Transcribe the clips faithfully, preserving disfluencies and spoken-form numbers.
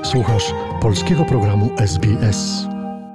Słuchasz polskiego programu S B S.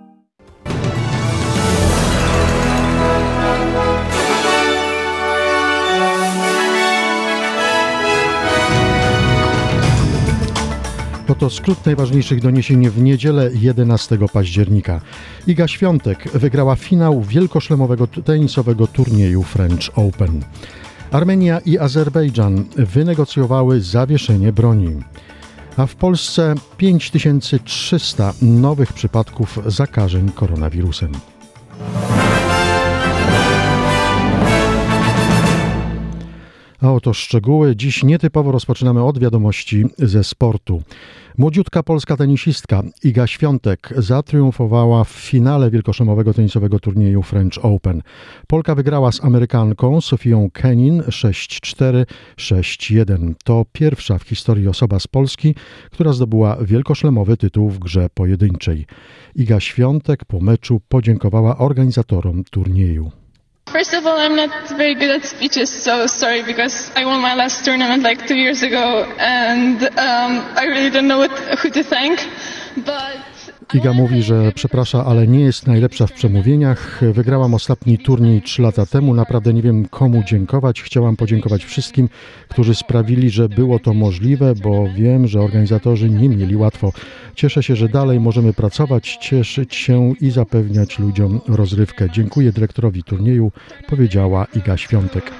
Oto skrót najważniejszych doniesień w niedzielę jedenastego października. Iga Świątek wygrała finał wielkoszlemowego tenisowego turnieju French Open. Armenia i Azerbejdżan wynegocjowały zawieszenie broni. A w Polsce pięć tysięcy trzysta nowych przypadków zakażeń koronawirusem. A oto szczegóły. Dziś nietypowo rozpoczynamy od wiadomości ze sportu. Młodziutka polska tenisistka Iga Świątek zatriumfowała w finale wielkoszlemowego tenisowego turnieju French Open. Polka wygrała z Amerykanką Sofią Kenin sześć cztery, sześć jeden. To pierwsza w historii osoba z Polski, która zdobyła wielkoszlemowy tytuł w grze pojedynczej. Iga Świątek po meczu podziękowała organizatorom turnieju. First of all, I'm not very good at speeches, so sorry, because I won my last tournament like two years ago, and um, I really don't know what, who to thank, but... Iga mówi, że przeprasza, ale nie jest najlepsza w przemówieniach. Wygrałam ostatni turniej trzy lata temu. Naprawdę nie wiem, komu dziękować. Chciałam podziękować wszystkim, którzy sprawili, że było to możliwe, bo wiem, że organizatorzy nie mieli łatwo. Cieszę się, że dalej możemy pracować, cieszyć się i zapewniać ludziom rozrywkę. Dziękuję dyrektorowi turnieju, powiedziała Iga Świątek.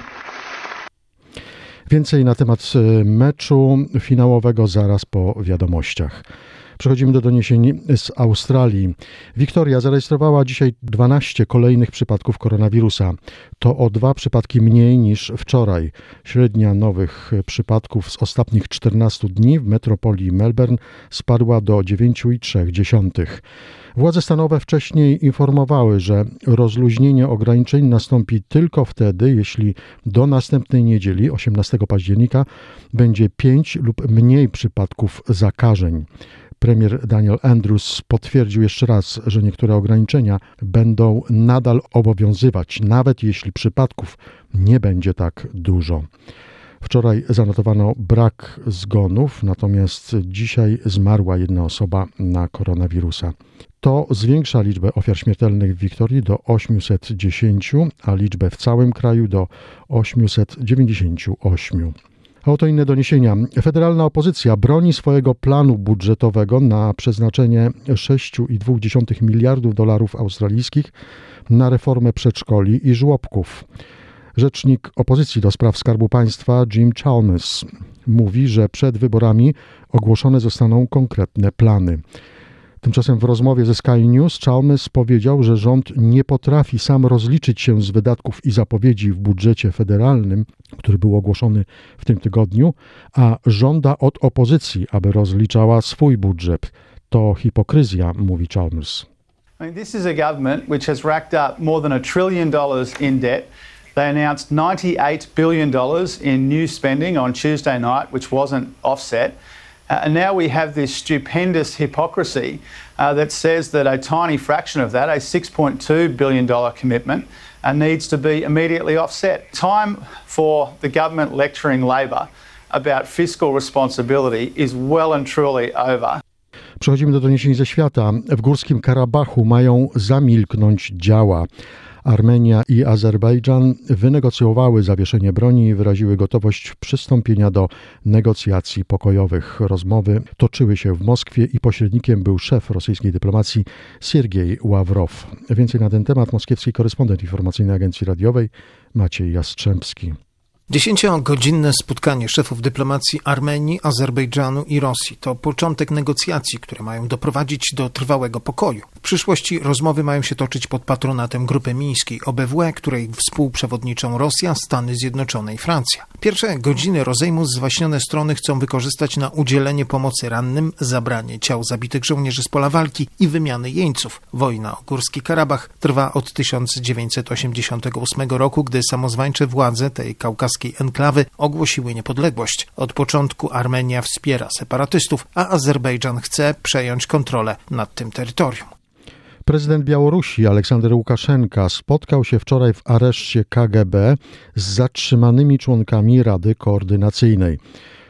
Więcej na temat meczu finałowego zaraz po wiadomościach. Przechodzimy do doniesień z Australii. Wiktoria zarejestrowała dzisiaj dwanaście kolejnych przypadków koronawirusa. To o dwa przypadki mniej niż wczoraj. Średnia nowych przypadków z ostatnich czternastu dni w metropolii Melbourne spadła do dziewięć przecinek trzy. Władze stanowe wcześniej informowały, że rozluźnienie ograniczeń nastąpi tylko wtedy, jeśli do następnej niedzieli, osiemnastego października, będzie pięć lub mniej przypadków zakażeń. Premier Daniel Andrews potwierdził jeszcze raz, że niektóre ograniczenia będą nadal obowiązywać, nawet jeśli przypadków nie będzie tak dużo. Wczoraj zanotowano brak zgonów, natomiast dzisiaj zmarła jedna osoba na koronawirusa. To zwiększa liczbę ofiar śmiertelnych w Wiktorii do osiemset dziesięć, a liczbę w całym kraju do osiemset dziewięćdziesiąt osiem. A oto inne doniesienia. Federalna opozycja broni swojego planu budżetowego na przeznaczenie sześć przecinek dwa miliardów dolarów australijskich na reformę przedszkoli i żłobków. Rzecznik opozycji do spraw Skarbu Państwa Jim Chalmers mówi, że przed wyborami ogłoszone zostaną konkretne plany. Tymczasem w rozmowie ze Sky News Chalmers powiedział, że rząd nie potrafi sam rozliczyć się z wydatków i zapowiedzi w budżecie federalnym, który był ogłoszony w tym tygodniu, a żąda od opozycji, aby rozliczała swój budżet. To hipokryzja, mówi Chalmers. I mean, this is a government which has racked up more than a trillion dollars in debt. They announced ninety-eight billion dollars in new spending on Tuesday night, which wasn't offset. Uh, and now we have this stupendous hypocrisy uh, that says that a tiny fraction of that, a six point two billion dollars commitment, uh, needs to be immediately offset. Time for the government lecturing Labor about fiscal responsibility is well and truly over. Przechodzimy do doniesień ze świata. W Górskim Karabachu mają zamilknąć działa. Armenia i Azerbejdżan wynegocjowały zawieszenie broni i wyraziły gotowość przystąpienia do negocjacji pokojowych. Rozmowy toczyły się w Moskwie i pośrednikiem był szef rosyjskiej dyplomacji Siergiej Ławrow. Więcej na ten temat moskiewski korespondent informacyjnej agencji radiowej Maciej Jastrzębski. Dziesięciogodzinne spotkanie szefów dyplomacji Armenii, Azerbejdżanu i Rosji to początek negocjacji, które mają doprowadzić do trwałego pokoju. W przyszłości rozmowy mają się toczyć pod patronatem Grupy Mińskiej O B W E, której współprzewodniczą Rosja, Stany Zjednoczone i Francja. Pierwsze godziny rozejmu zwaśnione strony chcą wykorzystać na udzielenie pomocy rannym, zabranie ciał zabitych żołnierzy z pola walki i wymiany jeńców. Wojna o Górski Karabach trwa od tysiąc dziewięćset osiemdziesiątego ósmego roku, gdy samozwańcze władze tej kaukaskiej enklawy ogłosiły niepodległość. Od początku Armenia wspiera separatystów, a Azerbejdżan chce przejąć kontrolę nad tym terytorium. Prezydent Białorusi Aleksander Łukaszenka spotkał się wczoraj w areszcie K G B z zatrzymanymi członkami Rady Koordynacyjnej.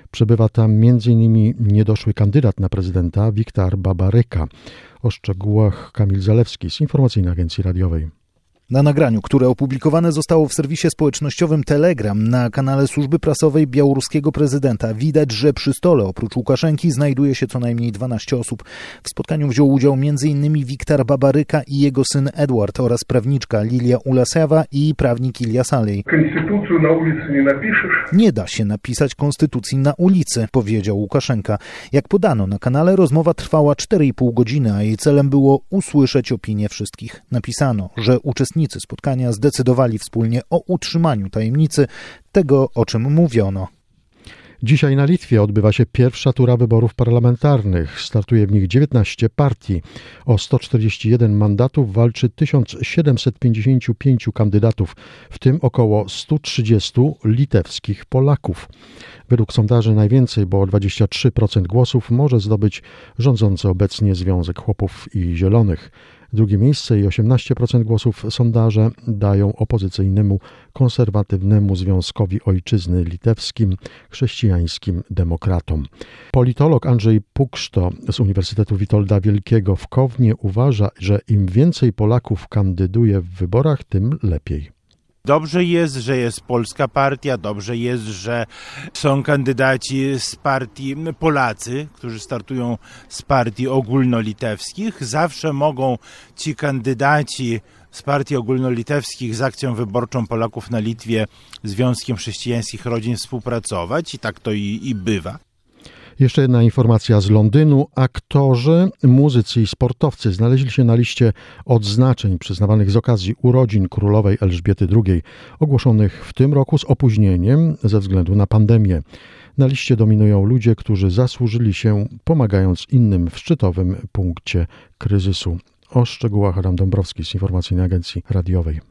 Przebywa tam między innymi niedoszły kandydat na prezydenta Wiktor Babaryka. O szczegółach Kamil Zalewski z Informacyjnej Agencji Radiowej. Na nagraniu, które opublikowane zostało w serwisie społecznościowym Telegram na kanale służby prasowej białoruskiego prezydenta, widać, że przy stole oprócz Łukaszenki znajduje się co najmniej dwanaście osób. W spotkaniu wziął udział między innymi Wiktor Babaryka i jego syn Edward oraz prawniczka Lilia Ulasewa i prawnik Ilja Salej. Konstytucję na ulicy nie napiszesz? Nie da się napisać konstytucji na ulicy, powiedział Łukaszenka. Jak podano na kanale, rozmowa trwała cztery i pół godziny, a jej celem było usłyszeć opinie wszystkich. Napisano, że uczestnicy spotkania zdecydowali wspólnie o utrzymaniu tajemnicy tego, o czym mówiono. Dzisiaj na Litwie odbywa się pierwsza tura wyborów parlamentarnych. Startuje w nich dziewiętnaście partii. O sto czterdzieści jeden mandatów walczy tysiąc siedemset pięćdziesiąt pięć kandydatów, w tym około sto trzydzieści litewskich Polaków. Według sondaży najwięcej, bo o dwadzieścia trzy procent głosów może zdobyć rządzący obecnie Związek Chłopów i Zielonych. Drugie miejsce i osiemnaście procent głosów sondaże dają opozycyjnemu konserwatywnemu Związkowi Ojczyzny Litewskim, chrześcijańskim demokratom. Politolog Andrzej Pukszto z Uniwersytetu Witolda Wielkiego w Kownie uważa, że im więcej Polaków kandyduje w wyborach, tym lepiej. Dobrze jest, że jest polska partia, dobrze jest, że są kandydaci z partii Polacy, którzy startują z partii ogólnolitewskich. Zawsze mogą ci kandydaci z partii ogólnolitewskich z akcją wyborczą Polaków na Litwie, Związkiem Chrześcijańskich Rodzin współpracować i tak to i, i bywa. Jeszcze jedna informacja z Londynu. Aktorzy, muzycy i sportowcy znaleźli się na liście odznaczeń przyznawanych z okazji urodzin królowej Elżbiety drugiej, ogłoszonych w tym roku z opóźnieniem ze względu na pandemię. Na liście dominują ludzie, którzy zasłużyli się, pomagając innym w szczytowym punkcie kryzysu. O szczegółach Adam Dąbrowski z Informacyjnej Agencji Radiowej.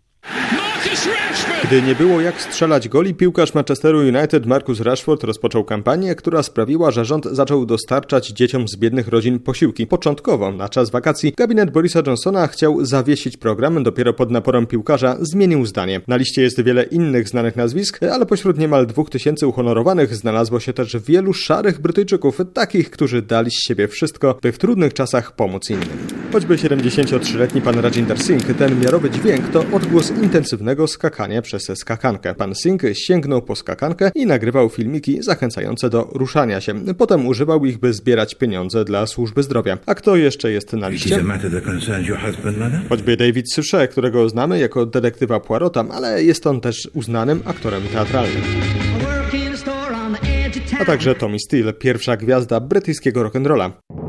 Gdy nie było jak strzelać goli, piłkarz Manchesteru United Marcus Rashford rozpoczął kampanię, która sprawiła, że rząd zaczął dostarczać dzieciom z biednych rodzin posiłki. Początkowo, na czas wakacji, gabinet Borisa Johnsona chciał zawiesić program, dopiero pod naporem piłkarza zmienił zdanie. Na liście jest wiele innych znanych nazwisk, ale pośród niemal dwóch tysięcy uhonorowanych znalazło się też wielu szarych Brytyjczyków, takich, którzy dali z siebie wszystko, by w trudnych czasach pomóc innym. Choćby siedemdziesięciotrzyletni pan Rajinder Singh, ten miarowy dźwięk to odgłos intensywnego skakania przez skakankę. Pan Singh sięgnął po skakankę i nagrywał filmiki zachęcające do ruszania się. Potem używał ich, by zbierać pieniądze dla służby zdrowia. A kto jeszcze jest na liście? Choćby David Suchet, którego znamy jako detektywa Poirota, ale jest on też uznanym aktorem teatralnym. A także Tommy Steele, pierwsza gwiazda brytyjskiego rock'n'rolla.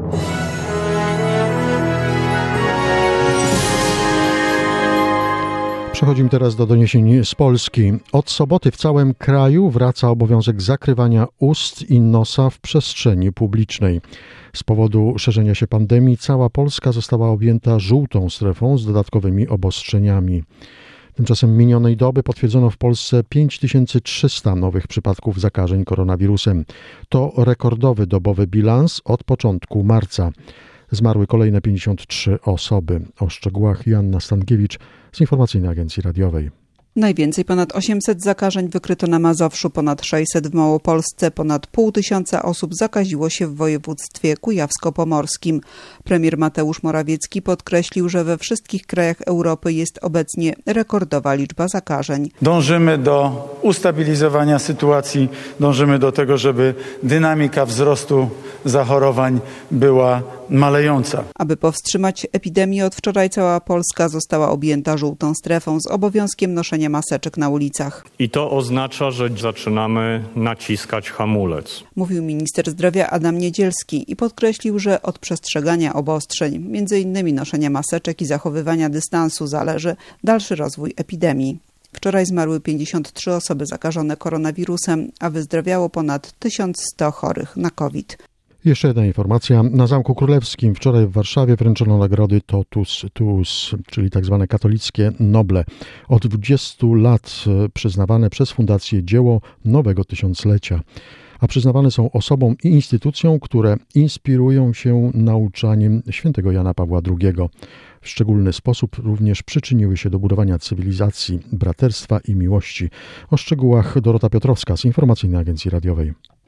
Przechodzimy teraz do doniesień z Polski. Od soboty w całym kraju wraca obowiązek zakrywania ust i nosa w przestrzeni publicznej. Z powodu szerzenia się pandemii cała Polska została objęta żółtą strefą z dodatkowymi obostrzeniami. Tymczasem minionej doby potwierdzono w Polsce pięć tysięcy trzysta nowych przypadków zakażeń koronawirusem. To rekordowy dobowy bilans od początku marca. Zmarły kolejne pięćdziesiąt trzy osoby. O szczegółach Joanna Stankiewicz z Informacyjnej Agencji Radiowej. Najwięcej, ponad osiemset zakażeń wykryto na Mazowszu, ponad sześćset w Małopolsce, ponad pół tysiąca osób zakaziło się w województwie kujawsko-pomorskim. Premier Mateusz Morawiecki podkreślił, że we wszystkich krajach Europy jest obecnie rekordowa liczba zakażeń. Dążymy do ustabilizowania sytuacji, dążymy do tego, żeby dynamika wzrostu zachorowań była malejąca. Aby powstrzymać epidemię, od wczoraj cała Polska została objęta żółtą strefą z obowiązkiem noszenia maseczek na ulicach. I to oznacza, że zaczynamy naciskać hamulec. Mówił minister zdrowia Adam Niedzielski i podkreślił, że od przestrzegania obostrzeń, między innymi noszenia maseczek i zachowywania dystansu, zależy dalszy rozwój epidemii. Wczoraj zmarły pięćdziesiąt trzy osoby zakażone koronawirusem, a wyzdrowiało ponad tysiąc sto chorych na COVID. Jeszcze jedna informacja. Na Zamku Królewskim wczoraj w Warszawie wręczono nagrody Totus Tuus, czyli tzw. katolickie Noble. Od dwudziestu lat przyznawane przez Fundację Dzieło Nowego Tysiąclecia. A przyznawane są osobom i instytucjom, które inspirują się nauczaniem świętego Jana Pawła drugiego. W szczególny sposób również przyczyniły się do budowania cywilizacji, braterstwa i miłości. O szczegółach Dorota Piotrowska z Informacyjnej Agencji Radiowej.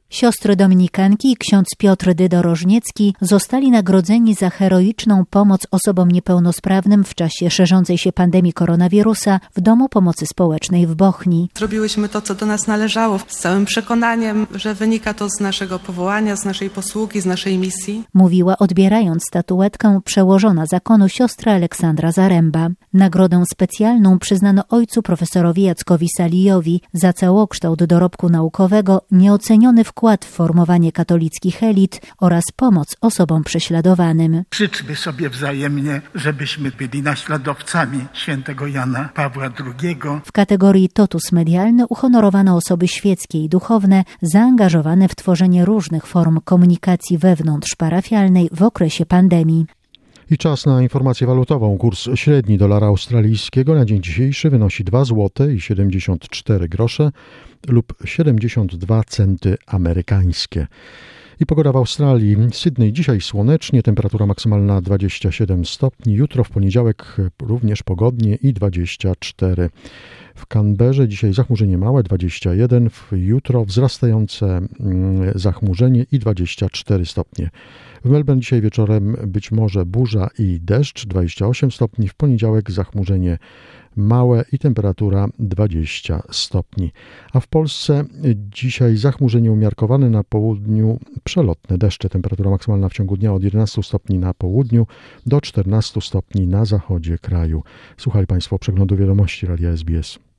Siostry dominikanki i ksiądz Piotr Dydorożniecki zostali nagrodzeni za heroiczną pomoc osobom niepełnosprawnym w czasie szerzącej się pandemii koronawirusa w Domu Pomocy Społecznej w Bochni. Zrobiłyśmy to, co do nas należało, z całym przekonaniem, że wynika to z naszego powołania, z naszej posługi, z naszej misji. Mówiła, odbierając statuetkę, przełożona zakonu siostra Aleksandra Zaręba. Nagrodę specjalną przyznano ojcu profesorowi Jackowi Salijowi za całokształt dorobku naukowego, nieoceniony wkład w formowanie katolickich elit oraz pomoc osobom prześladowanym. Życzmy sobie wzajemnie, żebyśmy byli naśladowcami świętego Jana Pawła drugiego. W kategorii totus medialny uhonorowano osoby świeckie i duchowne zaangażowane w tworzenie różnych form komunikacji wewnątrzparafialnej w okresie pandemii. I czas na informację walutową. Kurs średni dolara australijskiego na dzień dzisiejszy wynosi dwa złote i siedemdziesiąt cztery grosze lub siedemdziesiąt dwa centy amerykańskie. I pogoda w Australii. Sydney dzisiaj słonecznie, temperatura maksymalna dwadzieścia siedem stopni. Jutro w poniedziałek również pogodnie i dwadzieścia cztery. W Canberrze dzisiaj zachmurzenie małe dwadzieścia jeden, jutro wzrastające zachmurzenie i dwadzieścia cztery stopnie. W Melbourne dzisiaj wieczorem być może burza i deszcz dwadzieścia osiem stopni, w poniedziałek zachmurzenie małe i temperatura dwadzieścia stopni. A w Polsce dzisiaj zachmurzenie umiarkowane, na południu przelotne deszcze. Temperatura maksymalna w ciągu dnia od jedenastu stopni na południu do czternastu stopni na zachodzie kraju. Słuchali Państwo przeglądu wiadomości Radia S B S.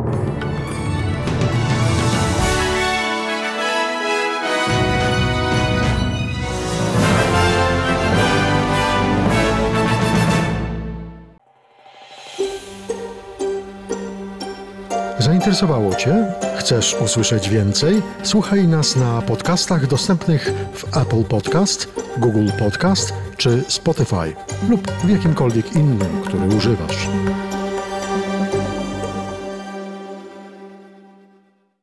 Zainteresowało Cię? Chcesz usłyszeć więcej? Słuchaj nas na podcastach dostępnych w Apple Podcast, Google Podcast czy Spotify lub w jakimkolwiek innym, który używasz.